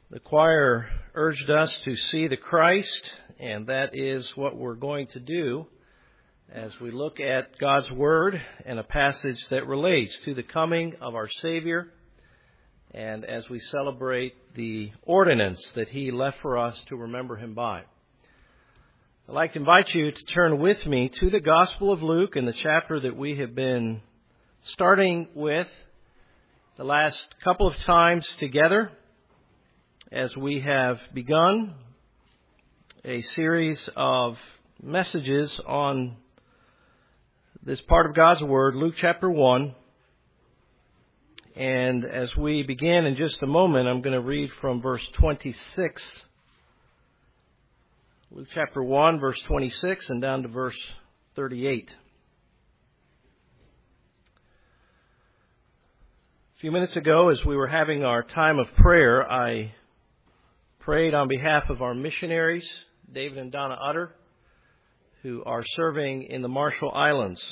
The choir urged us to see the Christ, and that is what we're going to do as we look at God's Word and a passage that relates to the coming of our Savior, and as we celebrate the ordinance that He left for us to remember Him by. I'd like to invite you to turn with me to the Gospel of Luke in the chapter that we have been starting with the last couple of times together, as we have begun a series of messages on this part of God's Word, Luke chapter 1. And as we begin in just a moment, I'm going to read from verse 26. Luke chapter 1, verse 26, and down to verse 38. A few minutes ago, as we were having our time of prayer, I prayed on behalf of our missionaries, David and Donna Utter, who are serving in the Marshall Islands.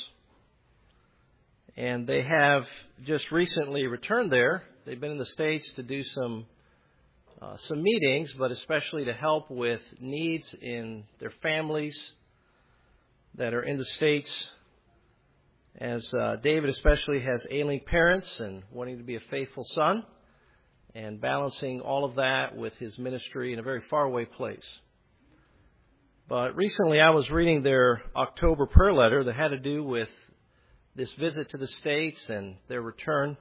And they have just recently returned there. They've been in the States to do some meetings, but especially to help with needs in their families that are in the States, as David especially has ailing parents and wanting to be a faithful son, and balancing all of that with his ministry in a very faraway place. But recently I was reading their October prayer letter that had to do with this visit to the States and their return.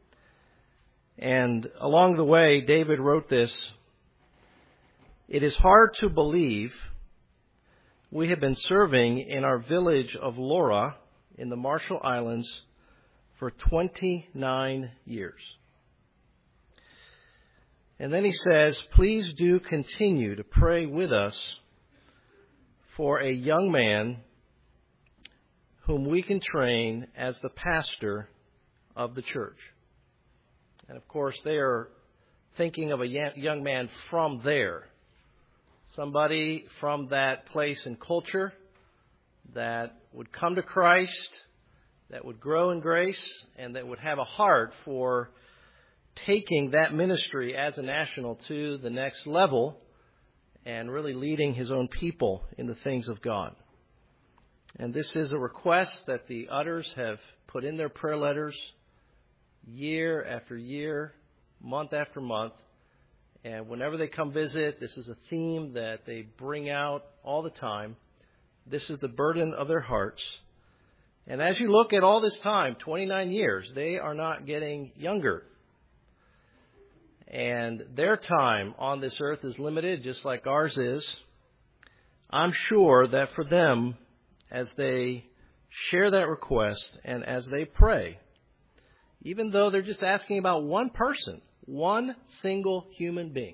And along the way, David wrote this: "It is hard to believe we have been serving in our village of Laura in the Marshall Islands for 29 years. And then he says, please do continue to pray with us for a young man whom we can train as the pastor of the church." And of course, they are thinking of a young man from there. Somebody from that place and culture that would come to Christ, that would grow in grace, and that would have a heart for taking that ministry as a national to the next level and really leading his own people in the things of God. And this is a request that the Utters have put in their prayer letters year after year, month after month. And whenever they come visit, this is a theme that they bring out all the time. This is the burden of their hearts. And as you look at all this time, 29 years, they are not getting younger. And their time on this earth is limited, just like ours is. I'm sure that for them, as they share that request and as they pray, even though they're just asking about one person, one single human being,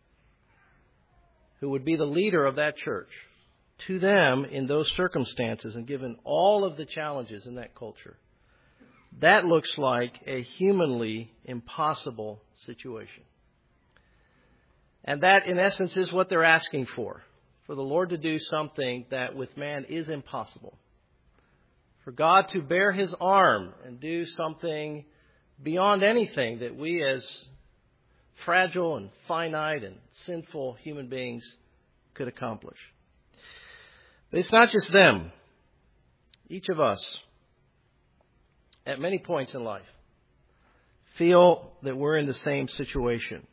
who would be the leader of that church, to them in those circumstances and given all of the challenges in that culture, that looks like a humanly impossible situation. And that, in essence, is what they're asking for the Lord to do something that with man is impossible. For God to bear His arm and do something beyond anything that we as fragile and finite and sinful human beings could accomplish. But it's not just them. Each of us, at many points in life, feel that we're in the same situation.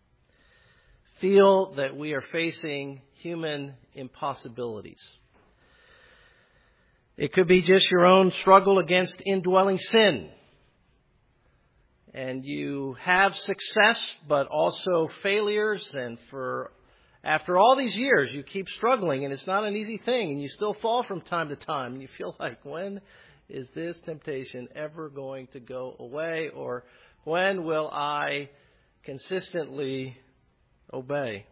Feel that we are facing human impossibilities. It could be just your own struggle against indwelling sin. And you have success, but also failures. And after all these years, you keep struggling, and it's not an easy thing. And you still fall from time to time. And you feel like, when is this temptation ever going to go away? Or when will I consistently obey?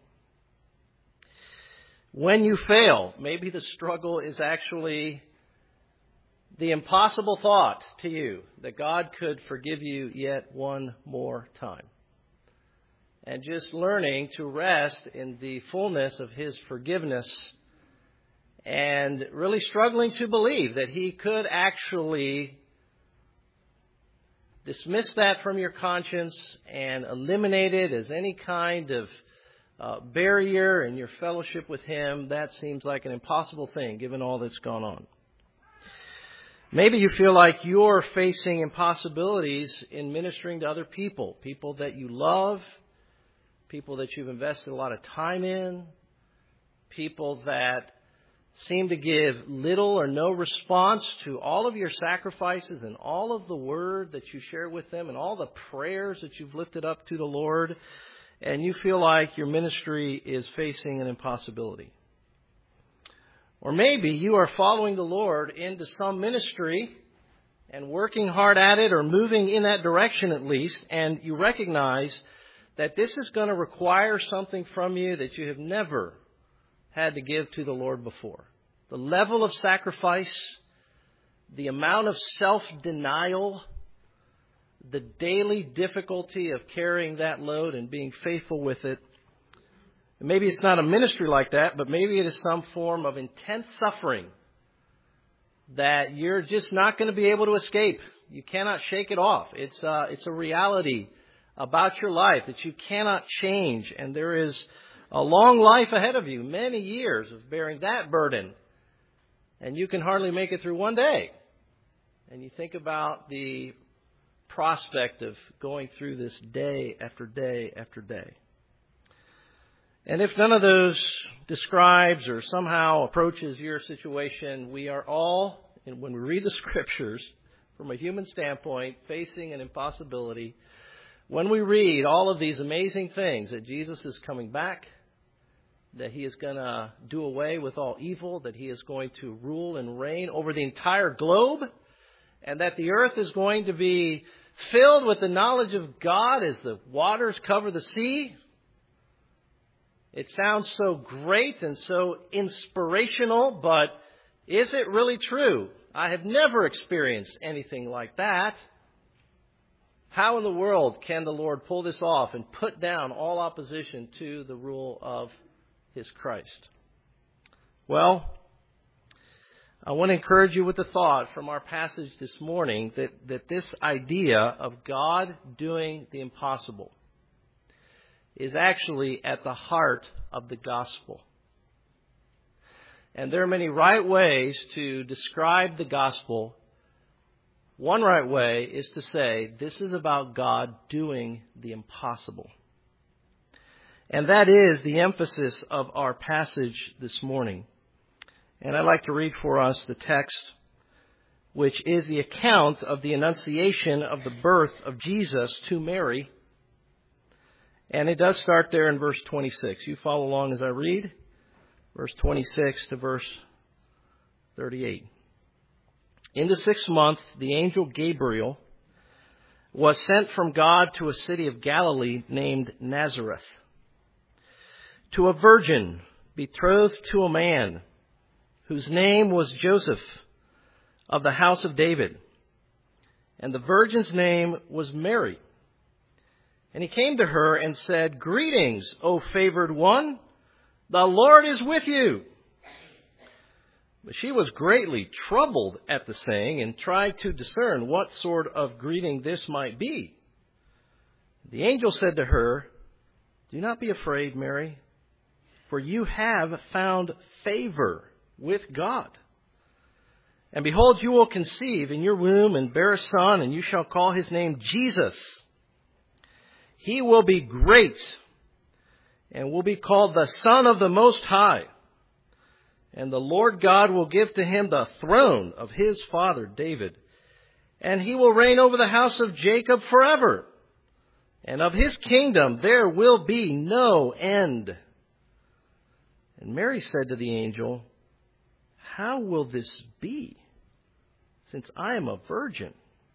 When you fail, maybe the struggle is actually the impossible thought to you that God could forgive you yet one more time. And just learning to rest in the fullness of His forgiveness and really struggling to believe that He could actually dismiss that from your conscience and eliminate it as any kind of barrier in your fellowship with Him, that seems like an impossible thing given all that's gone on. Maybe you feel like you're facing impossibilities in ministering to other people, people that you love, people that you've invested a lot of time in, people that seem to give little or no response to all of your sacrifices and all of the word that you share with them and all the prayers that you've lifted up to the Lord, and you feel like your ministry is facing an impossibility. Or maybe you are following the Lord into some ministry and working hard at it or moving in that direction at least, and you recognize that this is going to require something from you that you have never had to give to the Lord before. The level of sacrifice, the amount of self-denial, the daily difficulty of carrying that load and being faithful with it. And maybe it's not a ministry like that, but maybe it is some form of intense suffering that you're just not going to be able to escape. You cannot shake it off. It's a reality about your life that you cannot change, and there is a long life ahead of you, many years of bearing that burden, and you can hardly make it through one day. And you think about the prospect of going through this day after day after day. And if none of those describes or somehow approaches your situation, we are all, and when we read the Scriptures, from a human standpoint, facing an impossibility. When we read all of these amazing things, that Jesus is coming back, that He is going to do away with all evil, that He is going to rule and reign over the entire globe, and that the earth is going to be filled with the knowledge of God as the waters cover the sea. It sounds so great and so inspirational, but is it really true? I have never experienced anything like that. How in the world can the Lord pull this off and put down all opposition to the rule of His Christ? Well, I want to encourage you with the thought from our passage this morning that this idea of God doing the impossible is actually at the heart of the gospel. And there are many right ways to describe the gospel. One right way is to say this is about God doing the impossible. And that is the emphasis of our passage this morning. And I'd like to read for us the text, which is the account of the annunciation of the birth of Jesus to Mary. And it does start there in verse 26. You follow along as I read. Verse 26 to verse 38. In the 6th month, the angel Gabriel was sent from God to a city of Galilee named Nazareth, to a virgin betrothed to a man whose name was Joseph, of the house of David. And the virgin's name was Mary. And he came to her and said, "Greetings, O favored one, the Lord is with you." But she was greatly troubled at the saying and tried to discern what sort of greeting this might be. The angel said to her, "Do not be afraid, Mary, for you have found favor with God. And behold, you will conceive in your womb and bear a son, and you shall call his name Jesus. He will be great and will be called the Son of the Most High. And the Lord God will give to him the throne of his father David. And he will reign over the house of Jacob forever. And of his kingdom there will be no end." And Mary said to the angel, "How will this be, since I am a virgin?"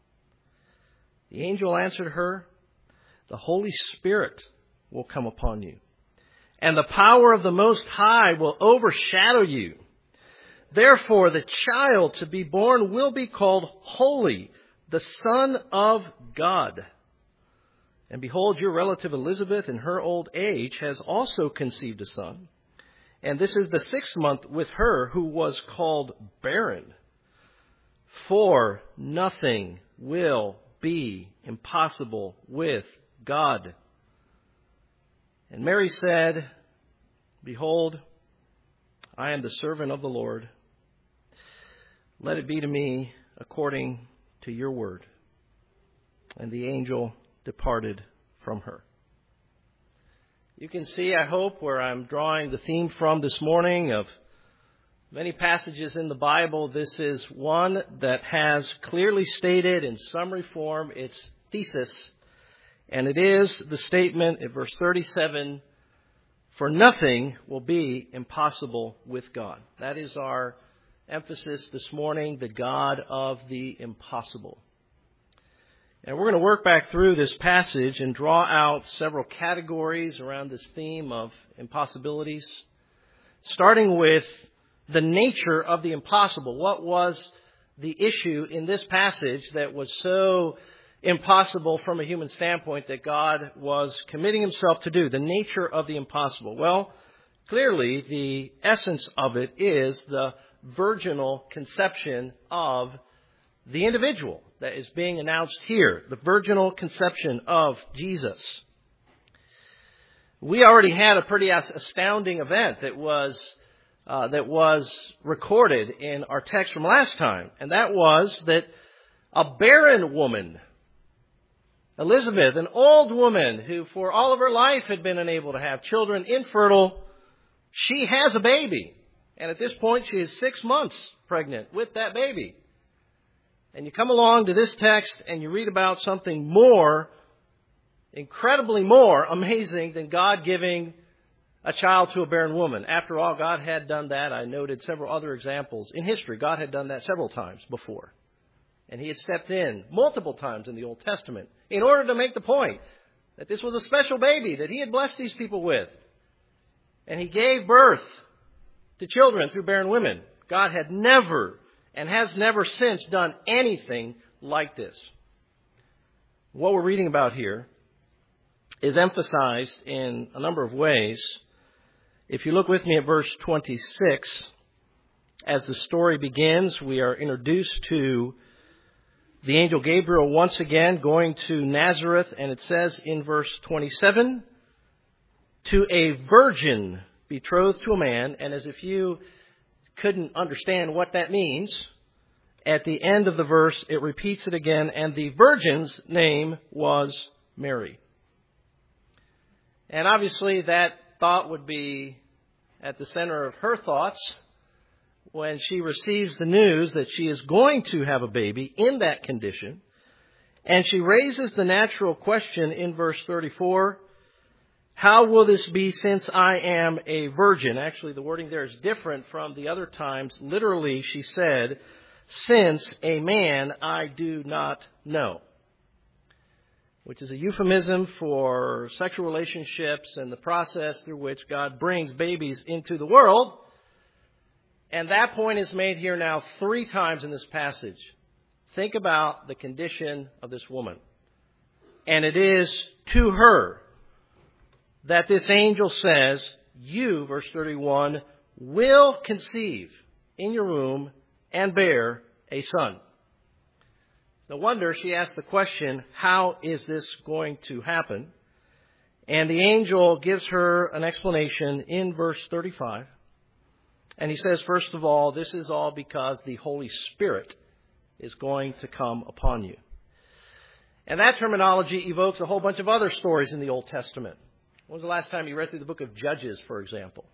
The angel answered her, "The Holy Spirit will come upon you, and the power of the Most High will overshadow you. Therefore, the child to be born will be called Holy, the Son of God. And behold, your relative Elizabeth in her old age has also conceived a son. And this is the 6th month with her who was called barren. For nothing will be impossible with God." And Mary said, Behold, I am the servant of the Lord. Let it be to me according to your word. And the angel departed from her. You can see, I hope, where I'm drawing the theme from this morning of many passages in the Bible. This is one that has clearly stated in summary form its thesis. And it is the statement in verse 37, for nothing will be impossible with God. That is our emphasis this morning, the God of the impossible. And we're going to work back through this passage and draw out several categories around this theme of impossibilities, starting with the nature of the impossible. What was the issue in this passage that was so impossible from a human standpoint that God was committing himself to do? The nature of the impossible. Well, clearly the essence of it is the virginal conception of the individual that is being announced here. The virginal conception of Jesus. We already had a pretty astounding event that was recorded in our text from last time. And that was that a barren woman, Elizabeth, an old woman who for all of her life had been unable to have children, infertile, she has a baby. And at this point, she is 6 months pregnant with that baby. And you come along to this text and you read about something more, incredibly more amazing than God giving a child to a barren woman. After all, God had done that. I noted several other examples in history. God had done that several times before. And he had stepped in multiple times in the Old Testament in order to make the point that this was a special baby that he had blessed these people with. And he gave birth to children through barren women. God had never and has never since done anything like this. What we're reading about here is emphasized in a number of ways. If you look with me at verse 26, as the story begins, we are introduced to the angel Gabriel once again going to Nazareth, and it says in verse 27, to a virgin betrothed to a man. And as if you couldn't understand what that means, at the end of the verse it repeats it again, and the virgin's name was Mary. And obviously that thought would be at the center of her thoughts when she receives the news that she is going to have a baby in that condition. And she raises the natural question in verse 34, how will this be since I am a virgin? Actually, the wording there is different from the other times. Literally, she said, since a man I do not know, which is a euphemism for sexual relationships and the process through which God brings babies into the world. And that point is made here now 3 times in this passage. Think about the condition of this woman. And it is to her that this angel says, you, verse 31, will conceive in your womb and bear a son. No wonder she asked the question, how is this going to happen? And the angel gives her an explanation in verse 35. And he says, first of all, this is all because the Holy Spirit is going to come upon you. And that terminology evokes a whole bunch of other stories in the Old Testament. When was the last time you read through the book of Judges, for example?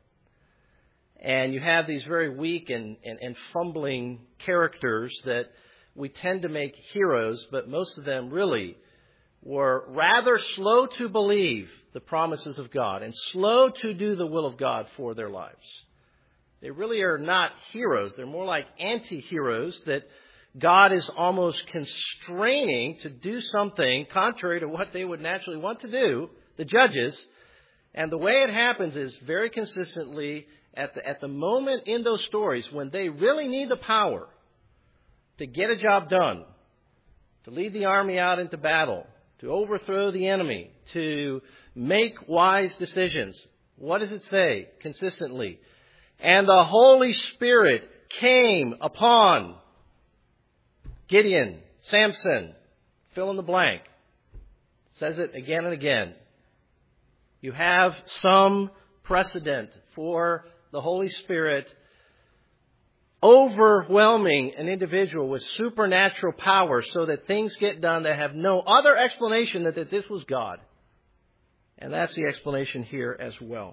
And you have these very weak and fumbling characters that we tend to make heroes, but most of them really were rather slow to believe the promises of God and slow to do the will of God for their lives. They really are not heroes. They're more like anti-heroes that God is almost constraining to do something contrary to what they would naturally want to do, the judges. And the way it happens is very consistently at the moment in those stories when they really need the power to get a job done, to lead the army out into battle, to overthrow the enemy, to make wise decisions. What does it say consistently? And the Holy Spirit came upon Gideon, Samson, fill in the blank. It says it again and again. You have some precedent for the Holy Spirit overwhelming an individual with supernatural power so that things get done that have no other explanation than that this was God. And that's the explanation here as well.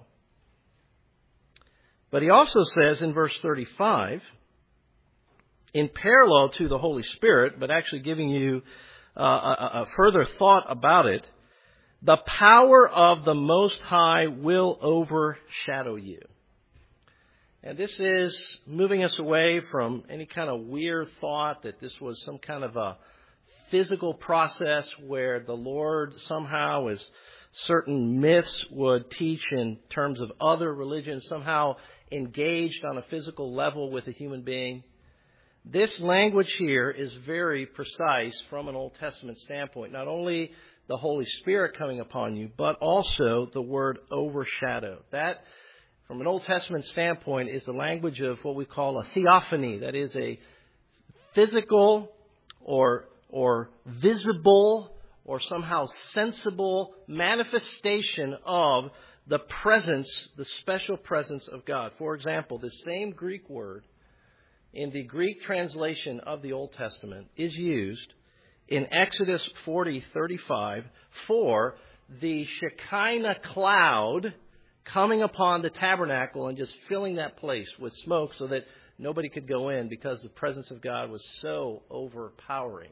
But he also says in verse 35, in parallel to the Holy Spirit, but actually giving you a further thought about it, the power of the Most High will overshadow you. And this is moving us away from any kind of weird thought that this was some kind of a physical process where the Lord somehow, as certain myths would teach in terms of other religions, somehow engaged on a physical level with a human being. This language here is very precise from an Old Testament standpoint. Not only the Holy Spirit coming upon you, but also the word overshadow. That, from an Old Testament standpoint, is the language of what we call a theophany. That is a physical or visible or somehow sensible manifestation of the presence, the special presence of God. For example, the same Greek word in the Greek translation of the Old Testament is used in Exodus 40:35 for the Shekinah cloud coming upon the tabernacle and just filling that place with smoke so that nobody could go in because the presence of God was so overpowering.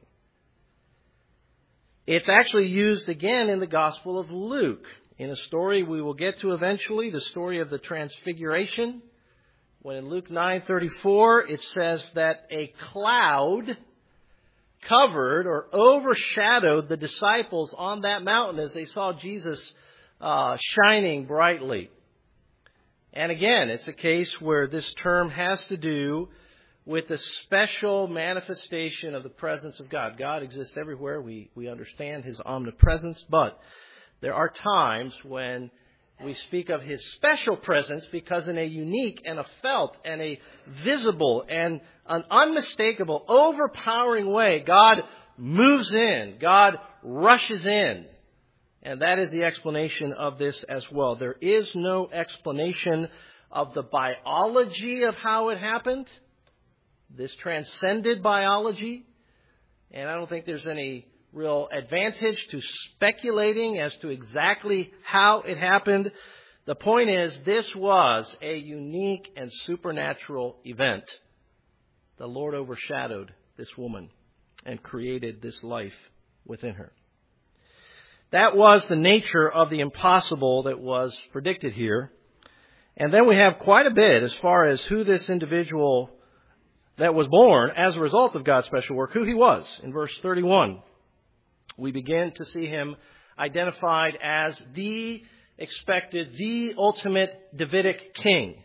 It's actually used again in the Gospel of Luke, in a story we will get to eventually, the story of the Transfiguration. When in Luke 9:34 it says that a cloud covered or overshadowed the disciples on that mountain as they saw Jesus shining brightly. And again, it's a case where this term has to do with the special manifestation of the presence of God. God exists everywhere. We understand His omnipresence, but there are times when we speak of His special presence because in a unique and a felt and a visible and an unmistakable, overpowering way, God moves in. God rushes in. And that is the explanation of this as well. There is no explanation of the biology of how it happened. This transcended biology. And I don't think there's any real advantage to speculating as to exactly how it happened. The point is, this was a unique and supernatural event. The Lord overshadowed this woman and created this life within her. That was the nature of the impossible that was predicted here. And then we have quite a bit as far as who this individual that was born as a result of God's special work, who he was. In verse 31, we begin to see him identified as the expected, the ultimate Davidic king.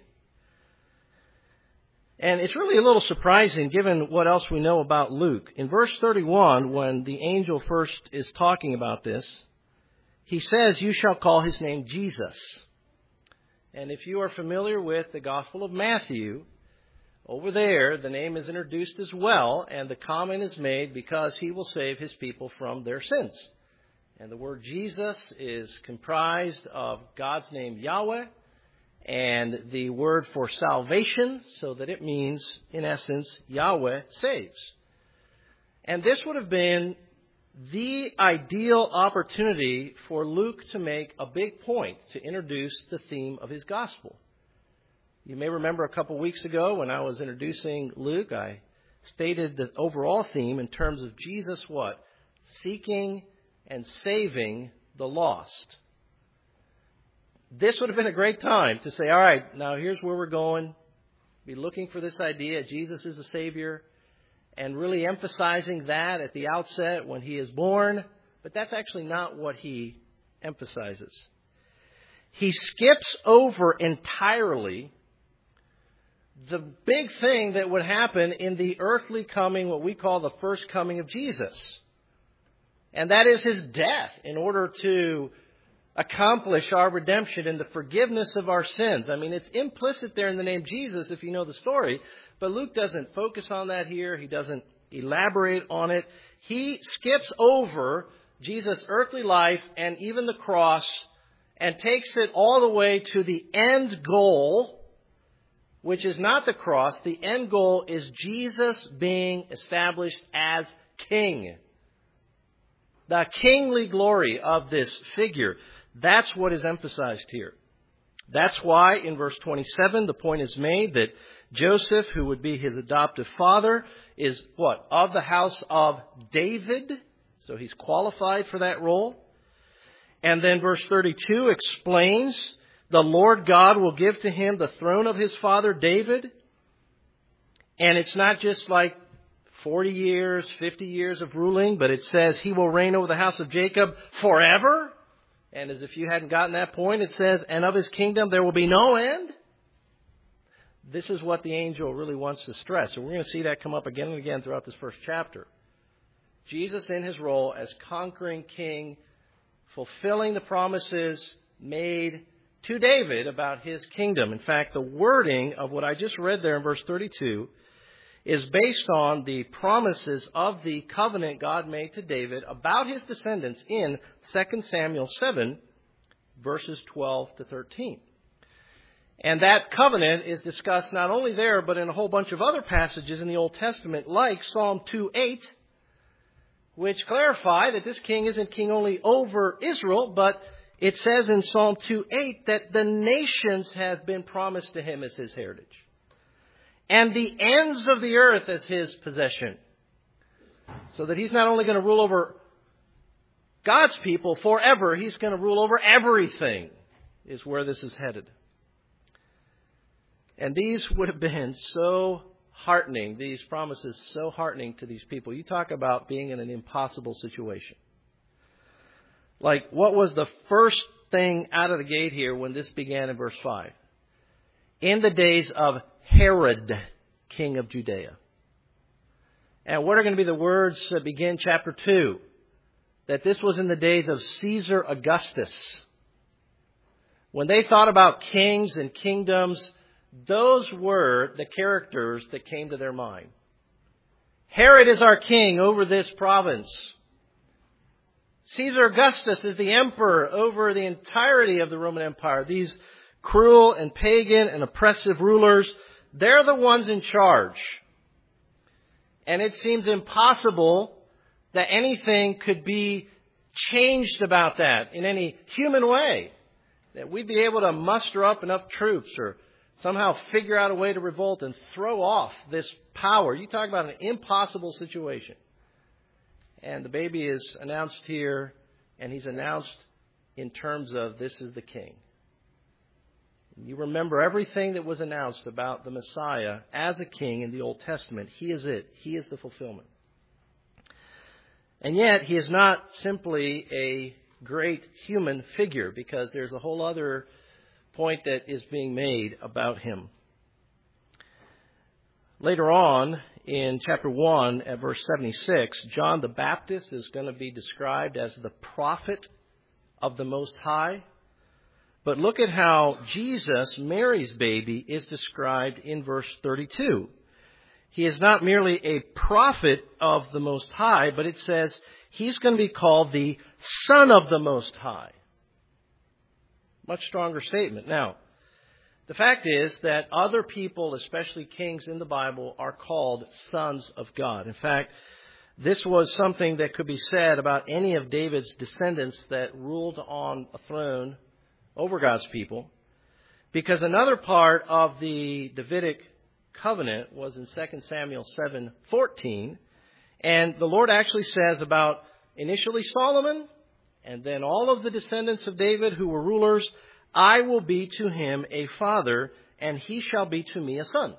And it's really a little surprising given what else we know about Luke. In verse 31, when the angel first is talking about this, he says, "You shall call his name Jesus." And if you are familiar with the Gospel of Matthew, over there the name is introduced as well, and the comment is made because he will save his people from their sins. And the word Jesus is comprised of God's name Yahweh and the word for salvation, so that it means, in essence, Yahweh saves. And this would have been the ideal opportunity for Luke to make a big point, to introduce the theme of his gospel. You may remember a couple weeks ago when I was introducing Luke, I stated the overall theme in terms of Jesus what? Seeking and saving the lost. This would have been a great time to say, all right, now here's where we're going. Be looking for this idea. Jesus is the Savior. And really emphasizing that at the outset when he is born. But that's actually not what he emphasizes. He skips over entirely the big thing that would happen in the earthly coming, what we call the first coming of Jesus. And that is his death in order to accomplish our redemption and the forgiveness of our sins. I mean, it's implicit there in the name Jesus if you know the story. But Luke doesn't focus on that here. He doesn't elaborate on it. He skips over Jesus' earthly life and even the cross and takes it all the way to the end goal, which is not the cross. The end goal is Jesus being established as king. The kingly glory of this figure. That's what is emphasized here. That's why in verse 27 the point is made that Joseph, who would be his adoptive father, is what? Of the house of David. So he's qualified for that role. And then verse 32 explains the Lord God will give to him the throne of his father David. And it's not just like 40 years, 50 years of ruling, but it says he will reign over the house of Jacob forever. And as if you hadn't gotten that point, it says, and of his kingdom there will be no end. This is what the angel really wants to stress. And we're going to see that come up again and again throughout this first chapter. Jesus in his role as conquering king, fulfilling the promises made to David about his kingdom. In fact, the wording of what I just read there in verse 32 is based on the promises of the covenant God made to David about his descendants in 2 Samuel 7, verses 12 to 13. And that covenant is discussed not only there, but in a whole bunch of other passages in the Old Testament, like Psalm 2:8, which clarify that this king isn't king only over Israel, but it says in Psalm 2:8 that the nations have been promised to him as his heritage, and the ends of the earth as his possession. So that he's not only going to rule over God's people forever, he's going to rule over everything, is where this is headed. And these would have been so heartening, these promises so heartening to these people. You talk about being in an impossible situation. Like, what was the first thing out of the gate here when this began in verse 5? In the days of Herod, king of Judea. And what are going to be the words that begin chapter 2? That this was in the days of Caesar Augustus. When they thought about kings and kingdoms, those were the characters that came to their mind. Herod is our king over this province. Caesar Augustus is the emperor over the entirety of the Roman Empire. These cruel and pagan and oppressive rulers, they're the ones in charge. And it seems impossible that anything could be changed about that in any human way. That we'd be able to muster up enough troops or somehow figure out a way to revolt and throw off this power. You talk about an impossible situation. And the baby is announced here, and he's announced in terms of this is the king. You remember everything that was announced about the Messiah as a king in the Old Testament. He is it. He is the fulfillment. And yet, he is not simply a great human figure, because there's a whole other point that is being made about him. Later on, in chapter 1 at verse 76, John the Baptist is going to be described as the prophet of the Most High. But look at how Jesus, Mary's baby, is described in verse 32. He is not merely a prophet of the Most High, but it says he's going to be called the Son of the Most High. Much stronger statement. Now, the fact is that other people, especially kings in the Bible, are called sons of God. In fact, this was something that could be said about any of David's descendants that ruled on a throne over God's people, because another part of the Davidic covenant was in 2 Samuel 7:14, and the Lord actually says about initially Solomon, and then all of the descendants of David who were rulers, I will be to him a father, and he shall be to me a son.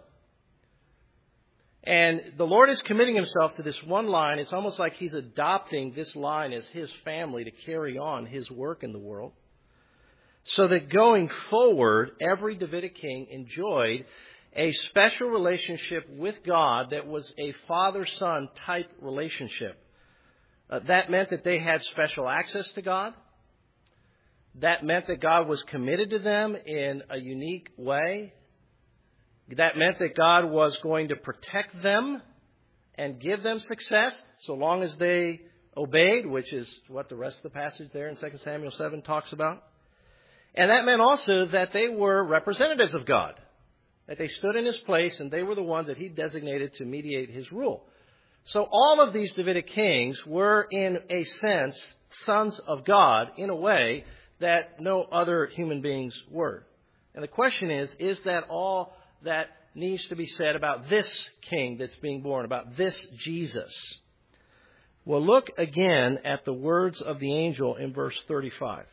And the Lord is committing himself to this one line. It's almost like he's adopting this line as his family to carry on his work in the world. So that going forward, every Davidic king enjoyed a special relationship with God that was a father-son type relationship. That meant that they had special access to God. That meant that God was committed to them in a unique way. That meant that God was going to protect them and give them success so long as they obeyed, which is what the rest of the passage there in 2 Samuel 7 talks about. And that meant also that they were representatives of God, that they stood in his place and they were the ones that he designated to mediate his rule. So all of these Davidic kings were, in a sense, sons of God in a way that no other human beings were. And the question is that all that needs to be said about this king that's being born, about this Jesus? Well, look again at the words of the angel in verse 35.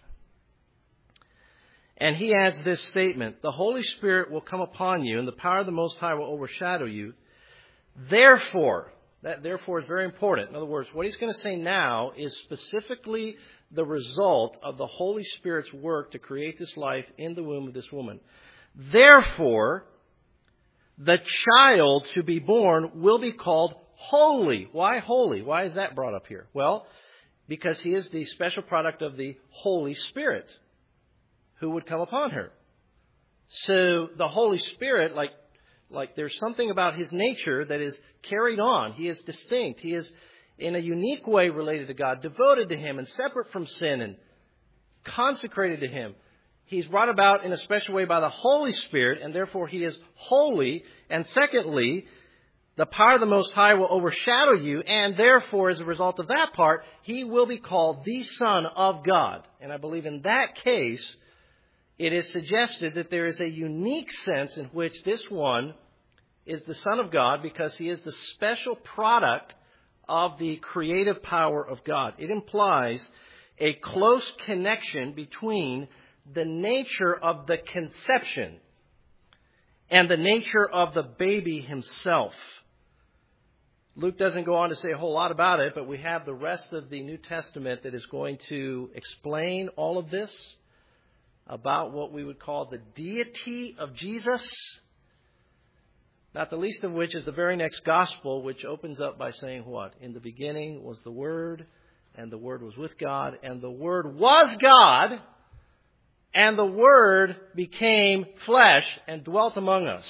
And he adds this statement, the Holy Spirit will come upon you, and the power of the Most High will overshadow you. Therefore, that therefore is very important. In other words, what he's going to say now is specifically the result of the Holy Spirit's work to create this life in the womb of this woman. Therefore, the child to be born will be called holy. Why holy? Why is that brought up here? Well, because he is the special product of the Holy Spirit who would come upon her. So the Holy Spirit, like there's something about his nature that is carried on. He is distinct. He is in a unique way related to God, devoted to him and separate from sin and consecrated to him. He's brought about in a special way by the Holy Spirit, and therefore he is holy. And secondly, the power of the Most High will overshadow you, and therefore, as a result of that part, he will be called the Son of God. And I believe in that case, it is suggested that there is a unique sense in which this one is the Son of God because he is the special product of the creative power of God. It implies a close connection between the nature of the conception and the nature of the baby himself. Luke doesn't go on to say a whole lot about it, but we have the rest of the New Testament that is going to explain all of this about what we would call the deity of Jesus, not the least of which is the very next gospel, which opens up by saying what? In the beginning was the Word, and the Word was with God, and the Word was God, and the Word became flesh and dwelt among us.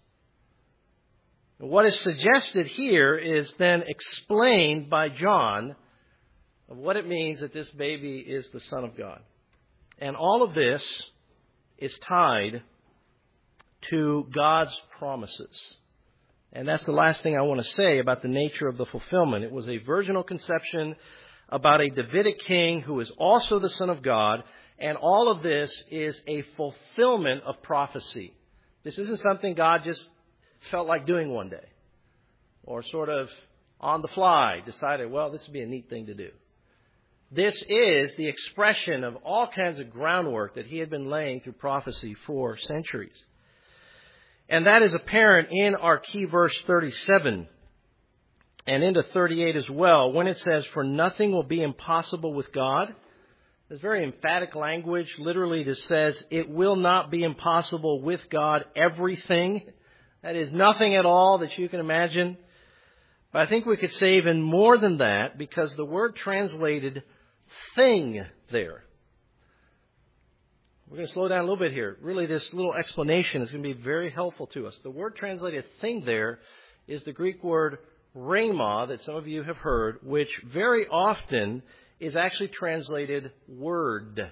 What is suggested here is then explained by John of what it means that this baby is the Son of God. And all of this is tied to God's promises. And that's the last thing I want to say about the nature of the fulfillment. It was a virginal conception about a Davidic king who is also the Son of God. And all of this is a fulfillment of prophecy. This isn't something God just felt like doing one day or sort of on the fly decided, well, this would be a neat thing to do. This is the expression of all kinds of groundwork that he had been laying through prophecy for centuries. And that is apparent in our key verse 37 and into 38 as well, when it says, for nothing will be impossible with God. There's very emphatic language, literally, that says it will not be impossible with God everything. That is nothing at all that you can imagine. But I think we could say even more than that, because the word translated thing there. We're going to slow down a little bit here. Really, this little explanation is going to be very helpful to us. The word translated thing there is the Greek word rhema that some of you have heard, which very often is actually translated word.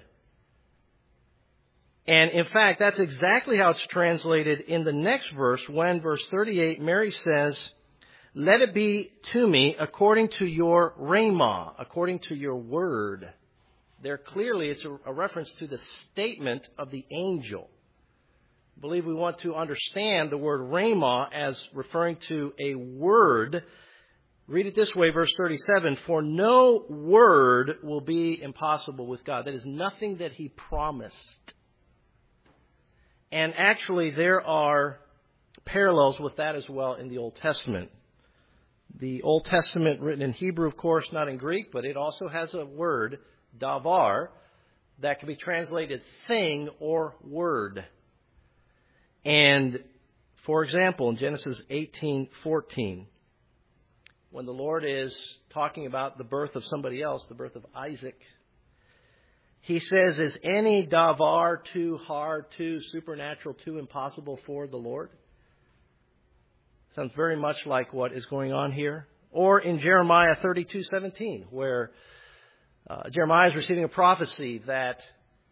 And in fact, that's exactly how it's translated in the next verse when, verse 38, Mary says, let it be to me according to your rhema, according to your word. There clearly it's a reference to the statement of the angel. I believe we want to understand the word rhema as referring to a word. Read it this way, verse 37, for no word will be impossible with God. That is nothing that he promised. And actually there are parallels with that as well in the Old Testament. The Old Testament written in Hebrew, of course, not in Greek, but it also has a word, davar, that can be translated thing or word. And, for example, in Genesis 18:14, when the Lord is talking about the birth of somebody else, the birth of Isaac, he says, is any davar too hard, too supernatural, too impossible for the Lord? Sounds very much like what is going on here. Or in Jeremiah 32:17, where Jeremiah is receiving a prophecy that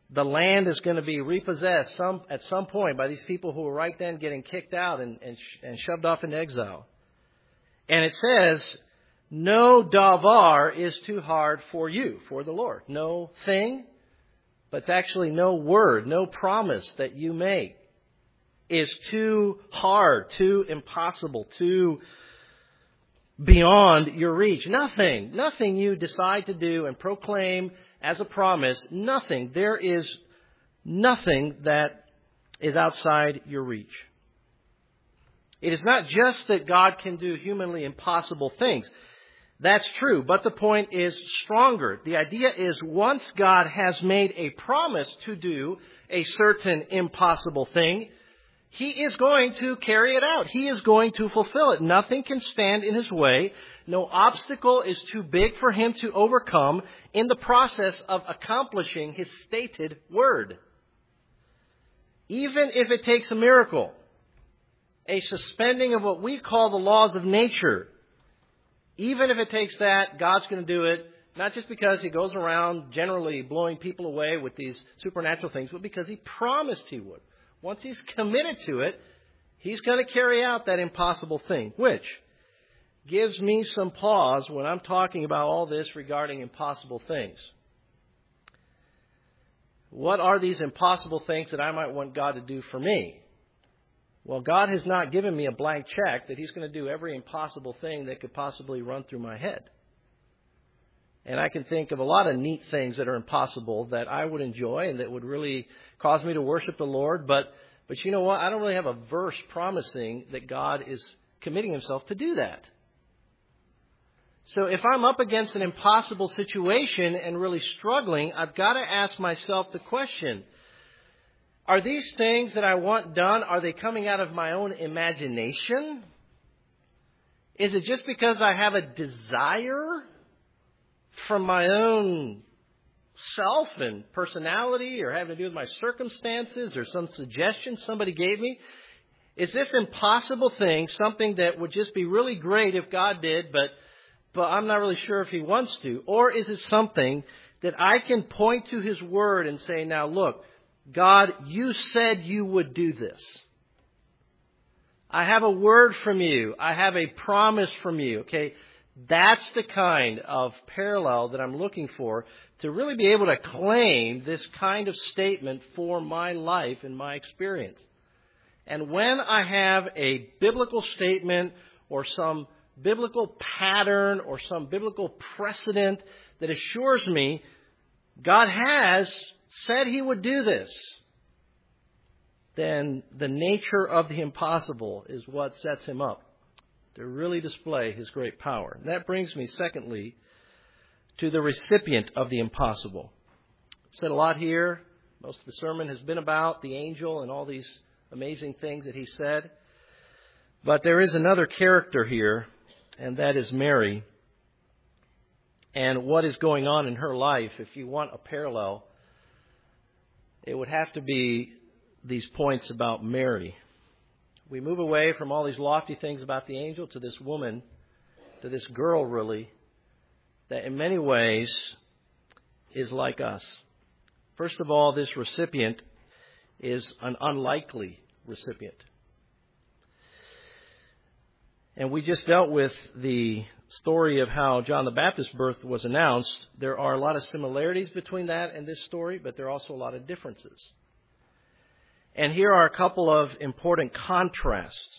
the land is going to be repossessed at some point by these people who are right then getting kicked out and shoved off into exile. And it says, no davar is too hard for you, for the Lord. No thing, but it's actually no word, no promise that you make is too hard, too impossible, too beyond your reach. Nothing you decide to do and proclaim as a promise, nothing. There is nothing that is outside your reach. It is not just that God can do humanly impossible things. That's true, but the point is stronger. The idea is once God has made a promise to do a certain impossible thing, He is going to carry it out. He is going to fulfill it. Nothing can stand in His way. No obstacle is too big for Him to overcome in the process of accomplishing His stated word. Even if it takes a miracle, a suspending of what we call the laws of nature, even if it takes that, God's going to do it, not just because He goes around generally blowing people away with these supernatural things, but because He promised He would. Once He's committed to it, He's going to carry out that impossible thing, which gives me some pause when I'm talking about all this regarding impossible things. What are these impossible things that I might want God to do for me? Well, God has not given me a blank check that He's going to do every impossible thing that could possibly run through my head. And I can think of a lot of neat things that are impossible that I would enjoy and that would really cause me to worship the Lord. But you know what? I don't really have a verse promising that God is committing Himself to do that. So if I'm up against an impossible situation and really struggling, I've got to ask myself the question, are these things that I want done, are they coming out of my own imagination? Is it just because I have a desire from my own self and personality or having to do with my circumstances or some suggestion somebody gave me? Is this impossible thing something that would just be really great if God did, but I'm not really sure if He wants to? Or is it something that I can point to His Word and say, now look, God, you said you would do this. I have a word from you. I have a promise from you. Okay, that's the kind of parallel that I'm looking for to really be able to claim this kind of statement for my life and my experience. And when I have a biblical statement or some biblical pattern or some biblical precedent that assures me God has said He would do this, then the nature of the impossible is what sets Him up to really display His great power. And that brings me, secondly, to the recipient of the impossible. I've said a lot here. Most of the sermon has been about the angel and all these amazing things that he said. But there is another character here, and that is Mary. And what is going on in her life, if you want a parallel, it would have to be these points about Mary. We move away from all these lofty things about the angel to this woman, to this girl really, that in many ways is like us. First of all, this recipient is an unlikely recipient. And we just dealt with the story of how John the Baptist's birth was announced. There are a lot of similarities between that and this story, but there are also a lot of differences. And here are a couple of important contrasts.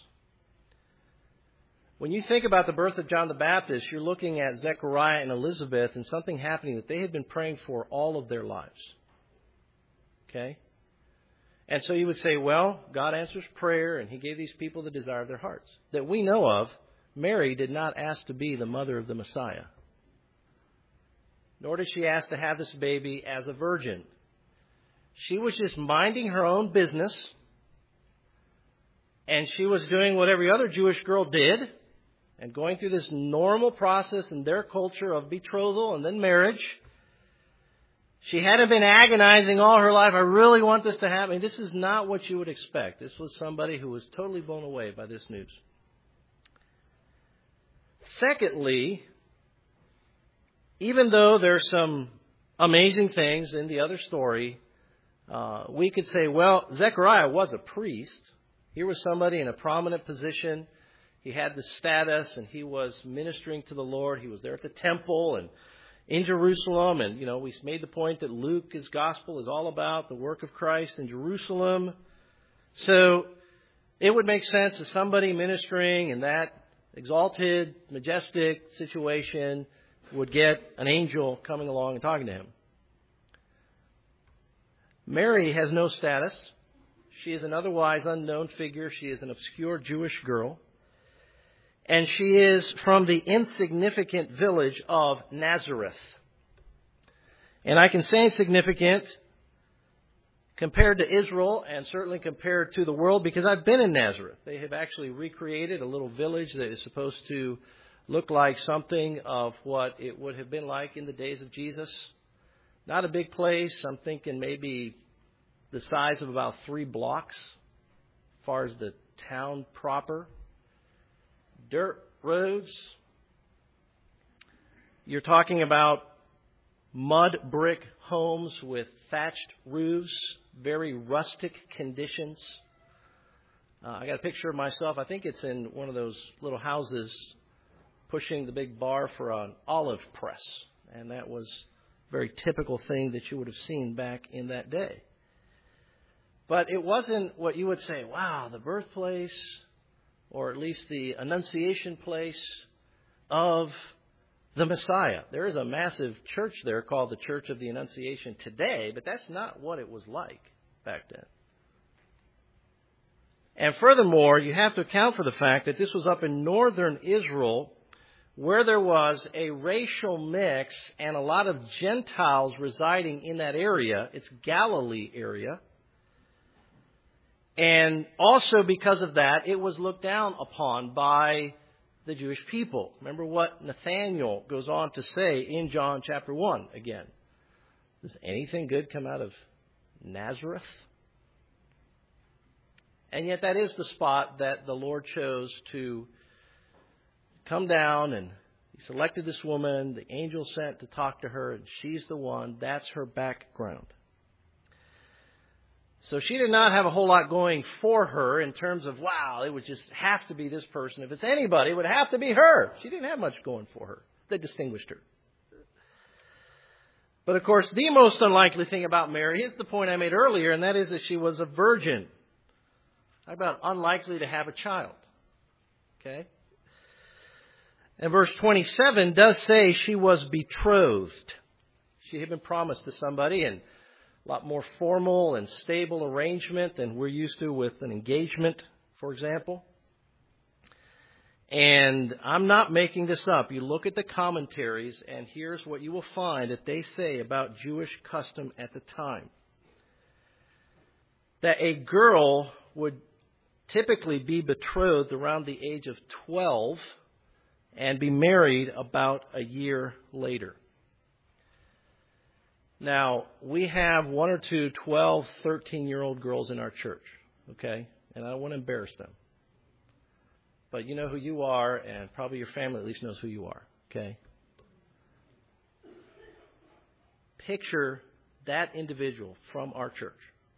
When you think about the birth of John the Baptist, you're looking at Zechariah and Elizabeth and something happening that they had been praying for all of their lives. Okay? And so you would say, well, God answers prayer and He gave these people the desire of their hearts. That we know of, Mary did not ask to be the mother of the Messiah. Nor did she ask to have this baby as a virgin. She was just minding her own business. And she was doing what every other Jewish girl did. And going through this normal process in their culture of betrothal and then marriage. She hadn't been agonizing all her life. I really want this to happen. This is not what you would expect. This was somebody who was totally blown away by this news. Secondly, even though there's some amazing things in the other story, We could say, well, Zechariah was a priest. Here was somebody in a prominent position. He had the status, and he was ministering to the Lord. He was there at the temple and in Jerusalem. And, we made the point that Luke's gospel is all about the work of Christ in Jerusalem. So it would make sense that somebody ministering in that exalted, majestic situation would get an angel coming along and talking to him. Mary has no status. She is an otherwise unknown figure. She is an obscure Jewish girl. And she is from the insignificant village of Nazareth. And I can say insignificant compared to Israel and certainly compared to the world because I've been in Nazareth. They have actually recreated a little village that is supposed to look like something of what it would have been like in the days of Jesus. Not a big place. I'm thinking maybe the size of about 3 blocks as far as the town proper. Dirt roads. You're talking about mud brick homes with thatched roofs, very rustic conditions. I got a picture of myself. I think it's in one of those little houses pushing the big bar for an olive press. And that was a very typical thing that you would have seen back in that day. But it wasn't what you would say, wow, the birthplace, or at least the Annunciation place of the Messiah. There is a massive church there called the Church of the Annunciation today, but that's not what it was like back then. And furthermore, you have to account for the fact that this was up in northern Israel, where there was a racial mix and a lot of Gentiles residing in that area. It's Galilee area. And also because of that, it was looked down upon by the Jewish people. Remember what Nathanael goes on to say in John chapter 1 again. Does anything good come out of Nazareth? And yet that is the spot that the Lord chose to come down, and He selected this woman, the angel sent to talk to her, and she's the one. That's her background. So she did not have a whole lot going for her in terms of, wow, it would just have to be this person. If it's anybody, it would have to be her. She didn't have much going for her that distinguished her. But of course, the most unlikely thing about Mary is the point I made earlier, and that is that she was a virgin. How about unlikely to have a child? Okay. And verse 27 does say she was betrothed. She had been promised to somebody, and a lot more formal and stable arrangement than we're used to with an engagement, for example. And I'm not making this up. You look at the commentaries, and here's what you will find that they say about Jewish custom at the time. That a girl would typically be betrothed around the age of 12 and be married about a year later. Now, we have 1 or 2 12, 13-year-old girls in our church, okay? And I don't want to embarrass them. But you know who you are, and probably your family at least knows who you are, okay? Picture that individual from our church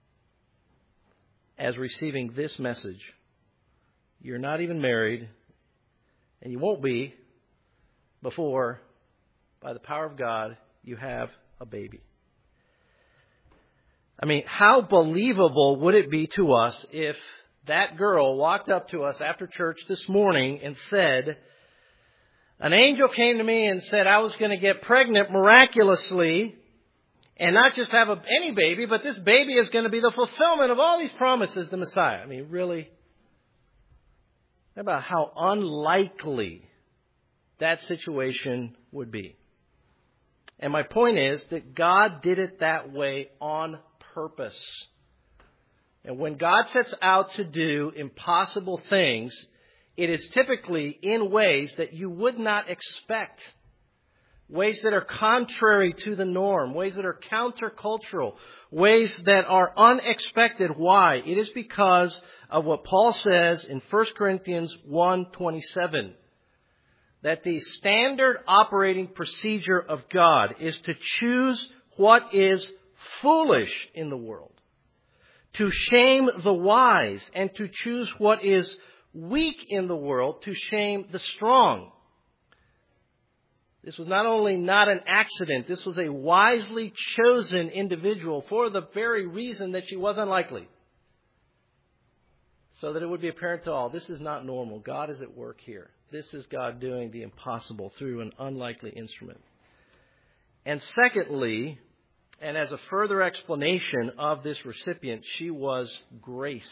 as receiving this message. You're not even married, and you won't be before, by the power of God, you have a baby. I mean, how believable would it be to us if that girl walked up to us after church this morning and said, an angel came to me and said I was going to get pregnant miraculously and not just have any baby, but this baby is going to be the fulfillment of all these promises, the Messiah. I mean, really? Think about how unlikely that situation would be. And my point is that God did it that way on purpose. And when God sets out to do impossible things, it is typically in ways that you would not expect. Ways that are contrary to the norm. Ways that are countercultural. Ways that are unexpected. Why? It is because of what Paul says in 1 Corinthians 1:27. That the standard operating procedure of God is to choose what is foolish in the world. to shame the wise, and to choose what is weak in the world to shame the strong. This was not only not an accident, this was a wisely chosen individual for the very reason that she was unlikely. So that it would be apparent to all, this is not normal. God is at work here. This is God doing the impossible through an unlikely instrument. And secondly, and as a further explanation of this recipient, she was graced.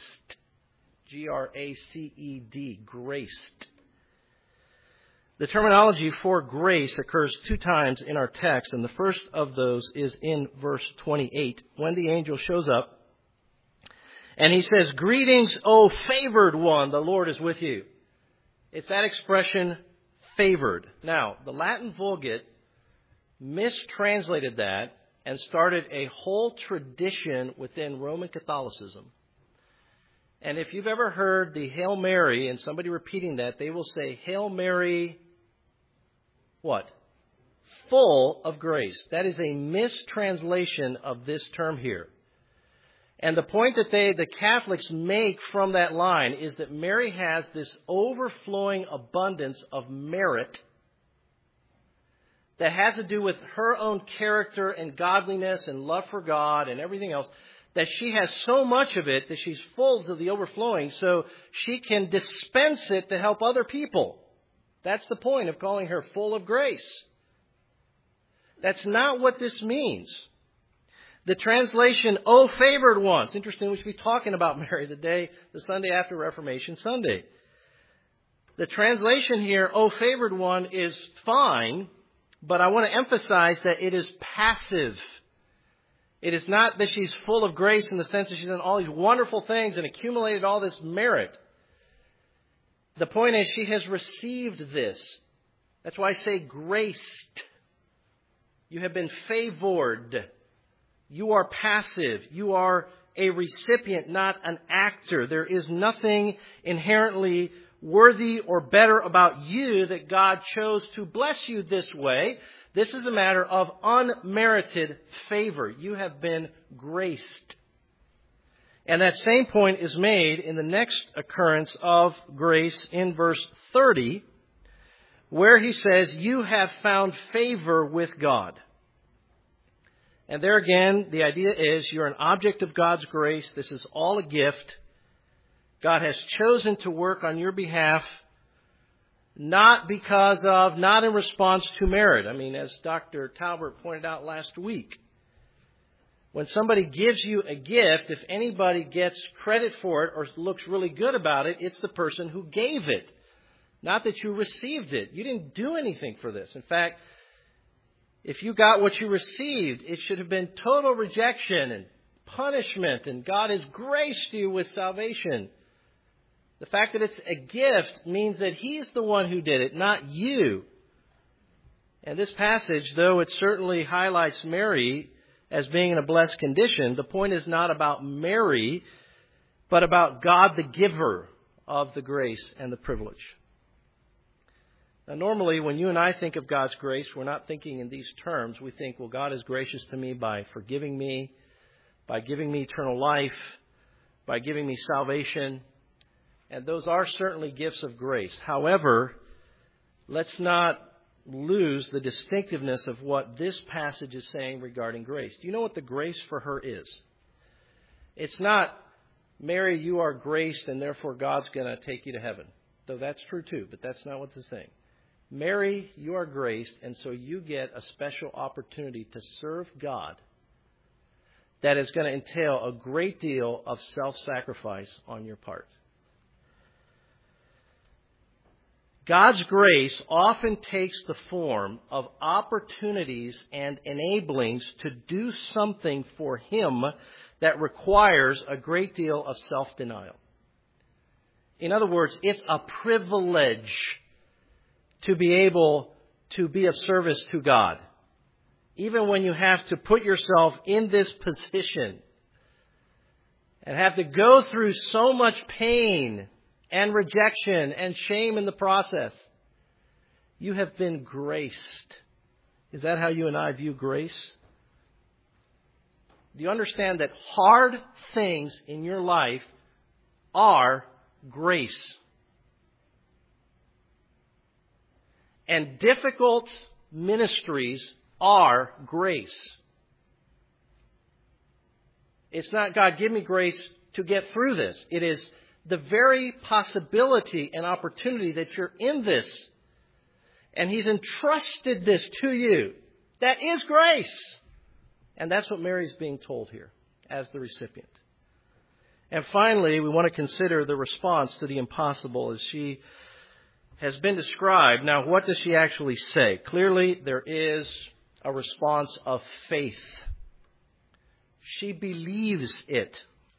Graced. Graced. The terminology for grace occurs 2 times in our text, and the first of those is in verse 28, when the angel shows up, and he says, "Greetings, O favored one, the Lord is with you." It's that expression, favored. Now, the Latin Vulgate mistranslated that and started a whole tradition within Roman Catholicism. And if you've ever heard the Hail Mary and somebody repeating that, they will say, "Hail Mary," what? "Full of grace." That is a mistranslation of this term here. And the point that the Catholics make from that line is that Mary has this overflowing abundance of merit that has to do with her own character and godliness and love for God and everything else, that she has so much of it that she's full to the overflowing, so she can dispense it to help other people. That's the point of calling her full of grace. That's not what this means. The translation, "O favored one," it's interesting, we should be talking about Mary the Sunday after Reformation Sunday. The translation here, "O favored one," is fine, but I want to emphasize that it is passive. It is not that she's full of grace in the sense that she's done all these wonderful things and accumulated all this merit. The point is she has received this. That's why I say graced. You have been favored. You are passive. You are a recipient, not an actor. There is nothing inherently worthy or better about you that God chose to bless you this way. This is a matter of unmerited favor. You have been graced. And that same point is made in the next occurrence of grace in verse 30, where he says, "You have found favor with God." And there again, the idea is you're an object of God's grace. This is all a gift. God has chosen to work on your behalf, not in response to merit. I mean, as Dr. Talbert pointed out last week, when somebody gives you a gift, if anybody gets credit for it or looks really good about it, it's the person who gave it. Not that you received it. You didn't do anything for this. In fact, if you got what you received, it should have been total rejection and punishment, and God has graced you with salvation. The fact that it's a gift means that He's the one who did it, not you. And this passage, though it certainly highlights Mary as being in a blessed condition, the point is not about Mary, but about God the giver of the grace and the privilege. Now, normally, when you and I think of God's grace, we're not thinking in these terms. We think, well, God is gracious to me by forgiving me, by giving me eternal life, by giving me salvation. And those are certainly gifts of grace. However, let's not lose the distinctiveness of what this passage is saying regarding grace. Do you know what the grace for her is? It's not, "Mary, you are graced and therefore God's going to take you to heaven." Though that's true too, but that's not what it's saying. "Mary, you are graced, and so you get a special opportunity to serve God that is going to entail a great deal of self-sacrifice on your part." God's grace often takes the form of opportunities and enablings to do something for Him that requires a great deal of self-denial. In other words, it's a privilege to be able to be of service to God, even when you have to put yourself in this position and have to go through so much pain and rejection and shame in the process. You have been graced. Is that how you and I view grace? Do you understand that hard things in your life are grace? And difficult ministries are grace. It's not, God, give me grace to get through this. It is the very possibility and opportunity that you're in this. And He's entrusted this to you. That is grace. And that's what Mary's being told here as the recipient. And finally, we want to consider the response to the impossible as she has been described. Now, what does she actually say? Clearly, there is a response of faith. She believes it.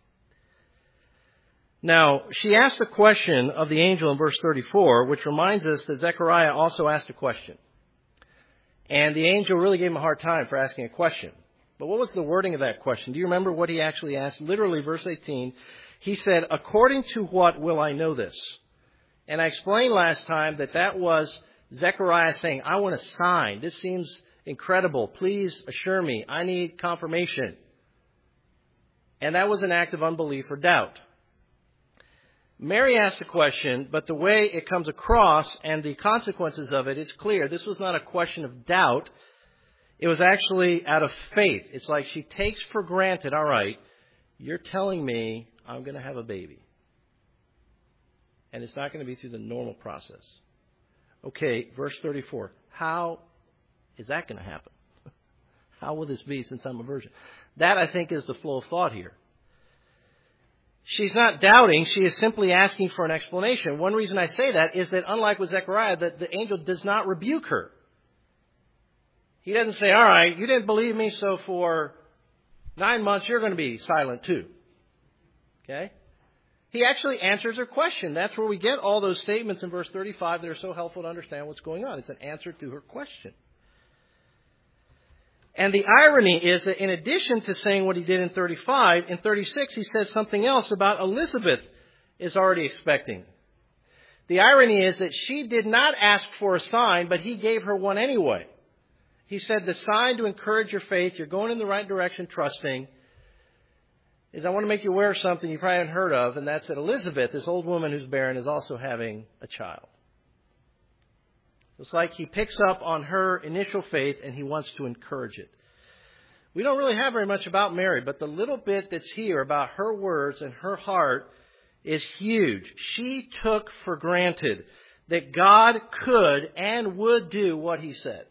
Now, she asked a question of the angel in verse 34, which reminds us that Zechariah also asked a question. And the angel really gave him a hard time for asking a question. But what was the wording of that question? Do you remember what he actually asked? Literally, verse 18, he said, according to what will I know this? And I explained last time that that was Zechariah saying, I want a sign. This seems incredible. Please assure me. I need confirmation. And that was an act of unbelief or doubt. Mary asked a question, but the way it comes across and the consequences of it is clear. This was not a question of doubt. It was actually out of faith. It's like she takes for granted, all right, you're telling me I'm going to have a baby. And it's not going to be through the normal process. Okay, verse 34. How is that going to happen? How will this be since I'm a virgin? That, I think, is the flow of thought here. She's not doubting. She is simply asking for an explanation. One reason I say that is that, unlike with Zechariah, that the angel does not rebuke her. He doesn't say, all right, you didn't believe me, so for 9 months you're going to be silent too. Okay? He actually answers her question. That's where we get all those statements in verse 35 that are so helpful to understand what's going on. It's an answer to her question. And the irony is that in addition to saying what he did in 35, in 36 he says something else about Elizabeth is already expecting. The irony is that she did not ask for a sign, but he gave her one anyway. He said the sign to encourage your faith, you're going in the right direction, trusting, is I want to make you aware of something you probably haven't heard of, and that's that Elizabeth, this old woman who's barren, is also having a child. It's like he picks up on her initial faith and he wants to encourage it. We don't really have very much about Mary, but the little bit that's here about her words and her heart is huge. She took for granted that God could and would do what He said.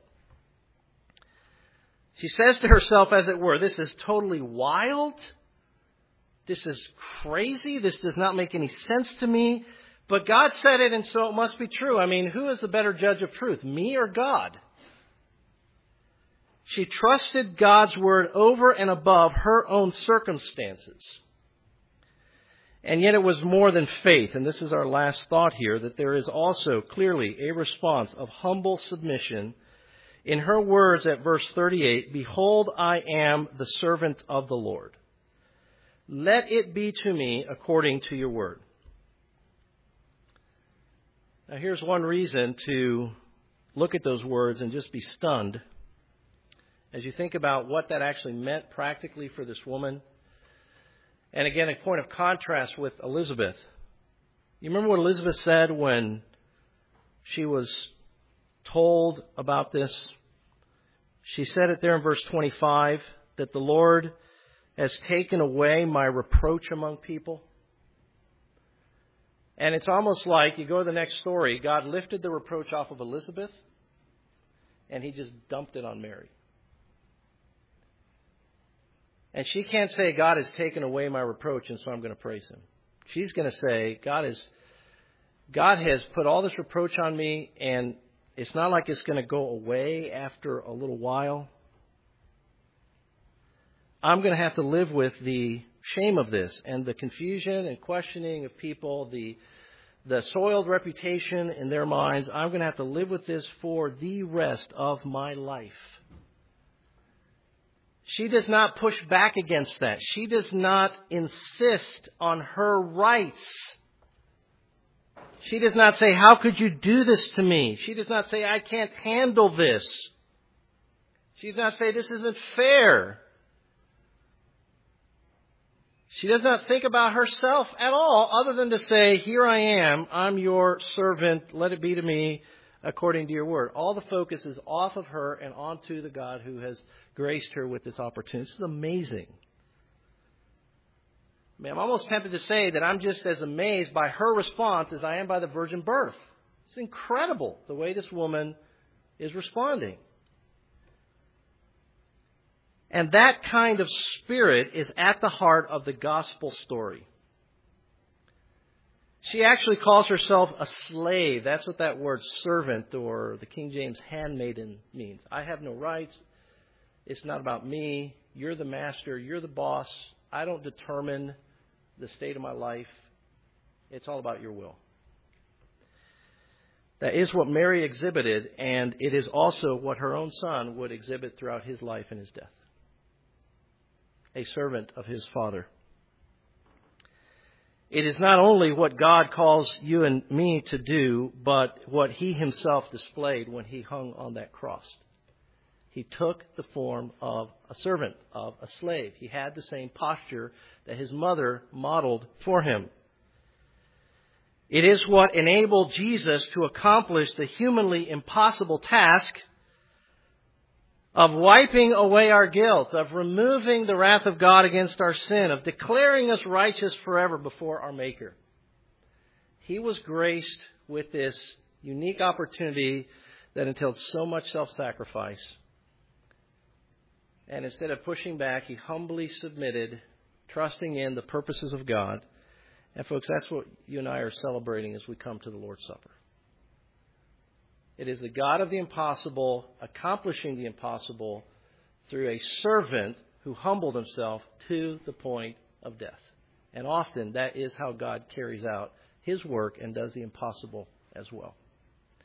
She says to herself, as it were, this is totally wild. This is crazy. This does not make any sense to me. But God said it, and so it must be true. I mean, who is the better judge of truth, me or God? She trusted God's word over and above her own circumstances. And yet it was more than faith. And this is our last thought here, that there is also clearly a response of humble submission. In her words at verse 38, behold, I am the servant of the Lord. Let it be to me according to your word. Now, here's one reason to look at those words and just be stunned as you think about what that actually meant practically for this woman. And again, a point of contrast with Elizabeth. You remember what Elizabeth said when she was told about this? She said it there in verse 25, that the Lord has taken away my reproach among people. And it's almost like, you go to the next story, God lifted the reproach off of Elizabeth, and He just dumped it on Mary. And she can't say, God has taken away my reproach, and so I'm going to praise Him. She's going to say, God has put all this reproach on me, and it's not like it's going to go away after a little while. I'm going to have to live with the shame of this and the confusion and questioning of people, the soiled reputation in their minds. I'm going to have to live with this for the rest of my life. She does not push back against that. She does not insist on her rights. She does not say, how could you do this to me? She does not say, I can't handle this. She does not say, this isn't fair. She does not think about herself at all other than to say, here I am, I'm your servant, let it be to me according to your word. All the focus is off of her and onto the God who has graced her with this opportunity. This is amazing. I mean, I'm almost tempted to say that I'm just as amazed by her response as I am by the virgin birth. It's incredible the way this woman is responding. And that kind of spirit is at the heart of the gospel story. She actually calls herself a slave. That's what that word servant or the King James handmaiden means. I have no rights. It's not about me. You're the master. You're the boss. I don't determine the state of my life. It's all about your will. That is what Mary exhibited, and it is also what her own son would exhibit throughout his life and his death. A servant of his Father. It is not only what God calls you and me to do, but what he himself displayed when he hung on that cross. He took the form of a servant, of a slave. He had the same posture that his mother modeled for him. It is what enabled Jesus to accomplish the humanly impossible task of wiping away our guilt, of removing the wrath of God against our sin, of declaring us righteous forever before our Maker. He was graced with this unique opportunity that entailed so much self-sacrifice. And instead of pushing back, he humbly submitted, trusting in the purposes of God. And folks, that's what you and I are celebrating as we come to the Lord's Supper. It is the God of the impossible accomplishing the impossible through a servant who humbled himself to the point of death. And often that is how God carries out his work and does the impossible as well.